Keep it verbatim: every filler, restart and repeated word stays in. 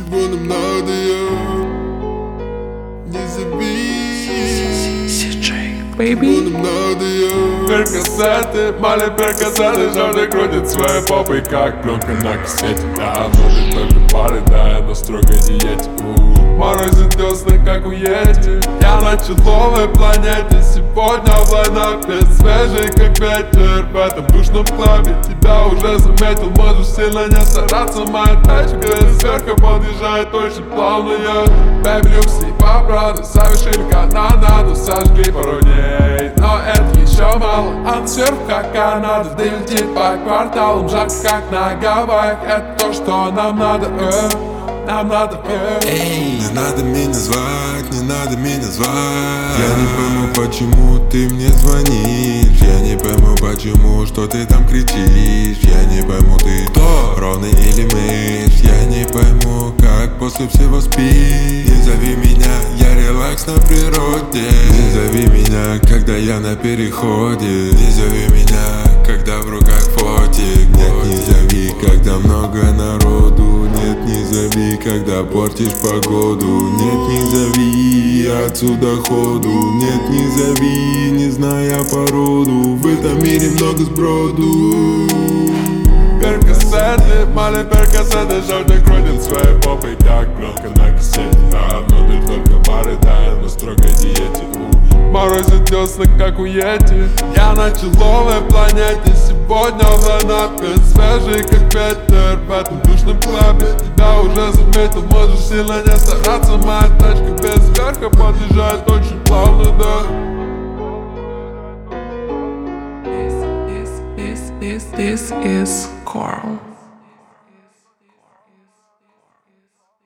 чего нам надо, я не забей. Baby. Чего нам надо, я Перкасеты, мали перкасеты, жажда крутит своей попой, как пленка на кассете. Да, будет только пары, да, я на строгой диете. Морозит весны, как у Йети. Я на чудовой планете. Сегодня в лайнапе свежий, как ветер. В этом душном клубе тебя уже заметил. Можешь сильно не стараться, моя тачка сверху подъезжает очень плавно. Бэйби люкс и папрада, совершили канонаду, сожгли пару дней. Но это еще мало, а сверху как Канада. Да летит по кварталам, жарко как на Гавайях. Это то, что нам надо, э. Нам надо, э. Эй, не надо меня звать, не надо меня звать. Я не пойму, почему ты мне звонишь. Я не пойму, почему, что ты там кричишь. Я не пойму, ты кто, ровный или мышь. Я не пойму, как после всего спишь. Не зови меня, я релакс на природе. Не зови меня, когда я на переходе. Не зови меня, когда в руках фотик. Нет, не зови, когда много народу. Нет, не зови, когда портишь погоду. Нет, не зови, отсюда ходу. Нет, не зови, не зная породу. В этом мире много сброду. Перкасеты, мали перкасеты, жажда крутит своей попой, как пленка на кассете. Да, внутри только пары, да, я на строгой диете. Морозит весны, как у Йети. Я на человой планете. Сегодня в лайнапе свежий, как ветер. В этом душном клубе тебя уже заметил. Можешь сильно не стараться, моя тачка без верха подъезжает очень плавно, да. This, this, this, this is Carl.